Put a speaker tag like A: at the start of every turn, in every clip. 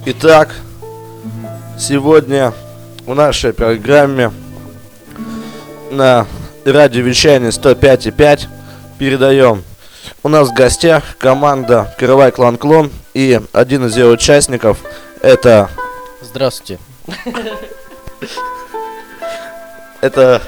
A: Итак, сегодня в нашей программе на радиовещании 105,5 передаем. У нас в гостях команда Каравай Клан Клон, и один из ее участников это...
B: Здравствуйте.
A: Это...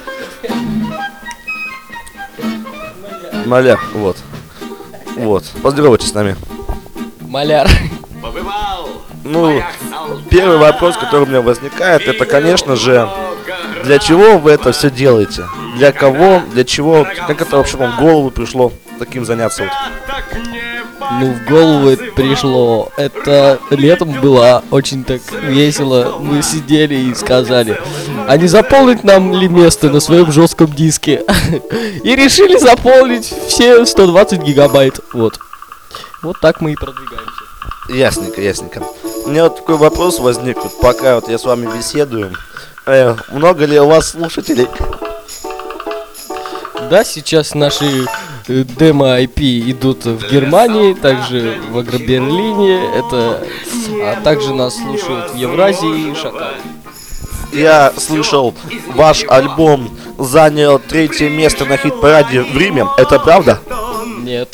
A: Маляр, вот. Вот, поздоровайтесь с нами.
B: Маляр.
A: Ну, первый вопрос, который у меня возникает, это, конечно же, для чего вы это все делаете? Для кого, для чего, как это вообще вам в голову пришло таким заняться? Вот?
B: Ну, в голову это пришло. Это летом было очень так весело. Мы сидели и сказали, а не заполнить нам ли место на своем жестком диске? И решили заполнить все 120 гигабайт. Вот. Вот так мы и продвигаемся.
A: Ясненько, ясненько. У меня вот такой вопрос возник, вот пока вот я с вами беседую. Много ли у вас слушателей?
B: Да, сейчас наши демо-IP идут в Германии, также в Агроберлине, а также нас слушают в Евразии и Шакал.
A: Я слышал, ваш альбом занял 3-е место на хит-параде в Риме. Это правда?
B: Нет.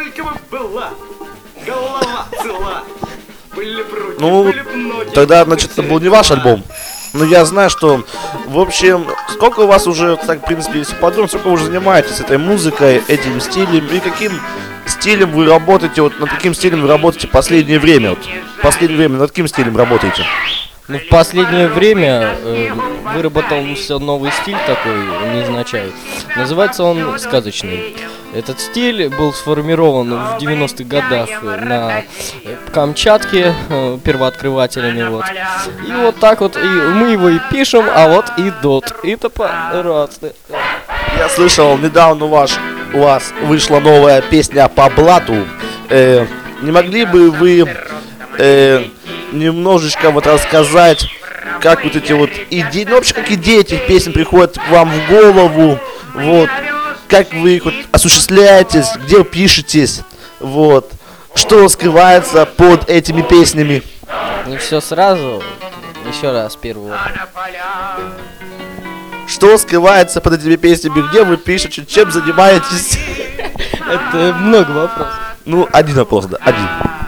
A: Ну, тогда, значит, это был не ваш альбом. Но я знаю, что, в общем, сколько у вас уже, так, в принципе, если подумать, сколько вы уже занимаетесь этой музыкой, этим стилем, и каким стилем вы работаете, вот над каким стилем вы работаете в последнее время? Вот, в последнее время над каким стилем работаете?
B: Ну, в последнее время выработался новый стиль такой, невзначай. Называется он сказочный. Этот стиль был сформирован в 90-х годах на Камчатке первооткрывателями. Вот. И вот так вот, и мы его и пишем, а вот и дот. Это по-разному.
A: Я слышал, недавно у вас вышла новая песня по блату. Не могли бы вы немножечко вот рассказать, как вот эти вот идеи, ну вообще как идеи этих песен приходят к вам в голову, вот, как вы их вот осуществляете, где пишетесь, вот, что скрывается под этими песнями?
B: Не все сразу, еще раз первого.
A: Что скрывается под этими песнями, где вы пишете, чем занимаетесь?
B: Это много вопросов.
A: Ну, один вопрос, да, один.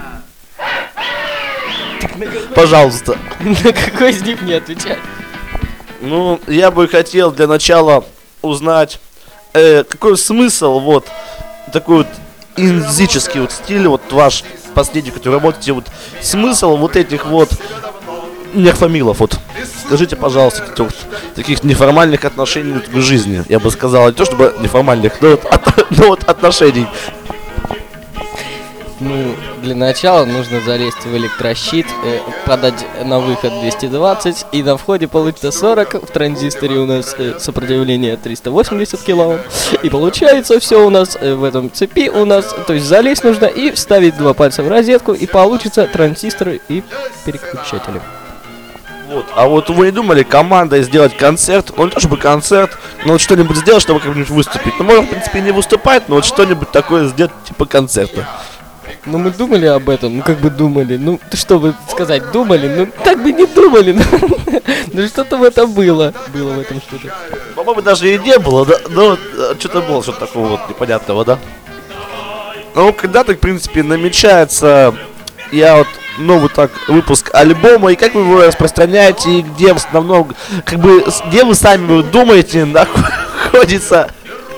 A: Пожалуйста.
B: На какой из них мне отвечать?
A: Ну, я бы хотел для начала узнать, какой смысл, вот, такой вот инзический вот стиль, вот ваш последний, который работаете, вот, смысл вот этих вот нефамилов, вот. Скажите, пожалуйста, вот, таких неформальных отношений вот, в жизни, я бы сказал, не то чтобы неформальных, но вот отношений.
B: Ну, для начала нужно залезть в электрощит, подать на выход 220 и на входе получится 40. В транзисторе у нас сопротивление 380 килоом. И получается все у нас в этом цепи у нас, то есть залезть нужно и вставить 2 пальца в розетку, и получится транзисторы и переключатели.
A: Вот. А вот вы не думали командой сделать концерт, ну не то чтобы концерт, но вот что-нибудь сделать, чтобы как-нибудь выступить? Ну можно в принципе не выступать, но вот что-нибудь такое сделать типа концерта.
B: Ну мы думали об этом, ну как бы думали, ну что бы сказать, думали, ну так бы не думали, ну что-то в этом было в этом что-то.
A: По-моему, даже и не было, да, но что-то было, что-то такого вот непонятного, да? Ну, когда-то, в принципе, намечается, новый так выпуск альбома, и как вы его распространяете, и где в основном, как бы, где вы сами думаете, находится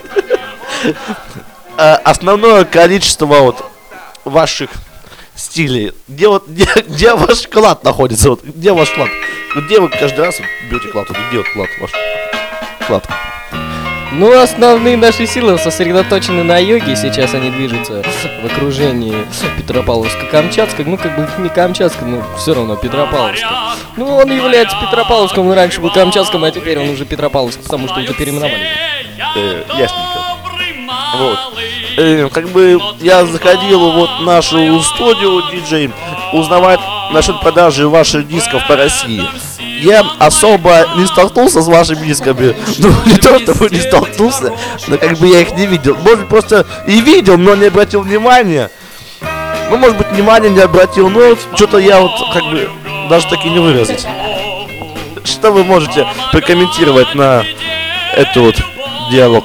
A: основное количество вот ваших стилей, где ваш клад находится, вот, где ваш клад, где вы каждый раз берете клад, вот, где вот клад ваш клад?
B: Ну, основные наши силы сосредоточены на юге, сейчас они движутся в окружении Петропавловска-Камчатска, ну, как бы не Камчатска, но все равно Петропавловска. Ну, он является Петропавловском, он раньше был Камчатском, а теперь он уже Петропавловск, потому что уже переименовали.
A: Ясненько. Вот. Как бы я заходил вот в нашу студию диджей узнавать насчет продажи ваших дисков по России. Я особо не столкнулся с вашими дисками. Ну, не то, чтобы не столкнулся, но как бы я их не видел. Может, просто и видел, но не обратил внимания. Ну, может быть, внимания не обратил, но что-то я вот как бы даже так и не выразить. Что вы можете прокомментировать на этот вот диалог?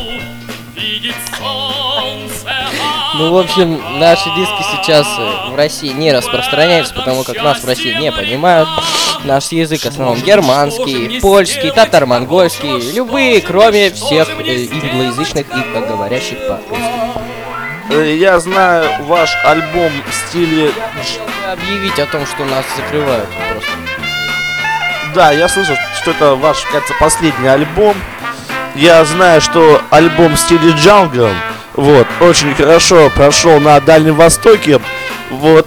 B: Ну, в общем, наши диски сейчас в России не распространяются, потому как нас в России не понимают. Наш язык в основном германский, польский, татаро-монгольский, любые, кроме всех англоязычных и говорящих по-русски.
A: Я знаю ваш альбом в стиле...
B: Объявить о том, что нас закрывают просто.
A: Да, я слышал, что это ваш, кажется, последний альбом. Я знаю, что альбом в стиле джангл, вот, очень хорошо прошел на Дальнем Востоке, вот.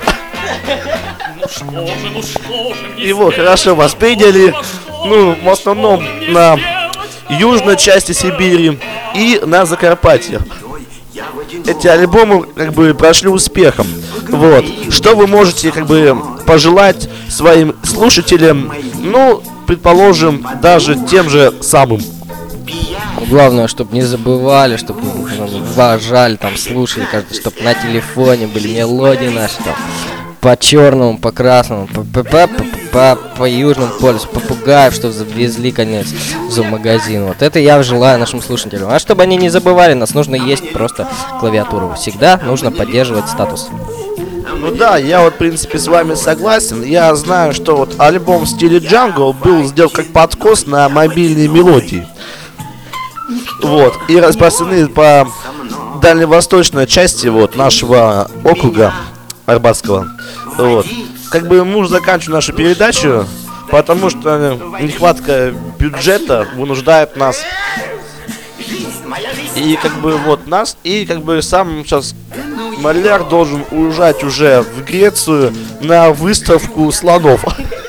A: Его хорошо восприняли, ну, в основном на южной части Сибири и на Закарпатье. Эти альбомы как бы прошли успехом. Вот. Что вы можете как бы пожелать своим слушателям, ну, предположим, даже тем же самым?
B: Главное, чтобы не забывали, чтобы уважали, там, слушали, каждый, чтобы на телефоне были мелодии наши, там, по черному, по красному, по южному полюсу, попугаев, чтобы завезли, конец, в зоомагазин. Вот это я желаю нашим слушателям. А чтобы они не забывали, нас нужно есть просто клавиатуру. Всегда нужно поддерживать статус.
A: Ну да, я вот в принципе с вами согласен. Я знаю, что вот альбом в стиле джангл был сделан как подкос на мобильные мелодии. Вот, и распространены по дальневосточной части вот нашего округа Арбатского. Вот. Как бы мы уже заканчиваем нашу передачу, потому что нехватка бюджета вынуждает нас. И как бы вот нас, и как бы сам сейчас Маляр должен уезжать уже в Грецию на выставку слонов.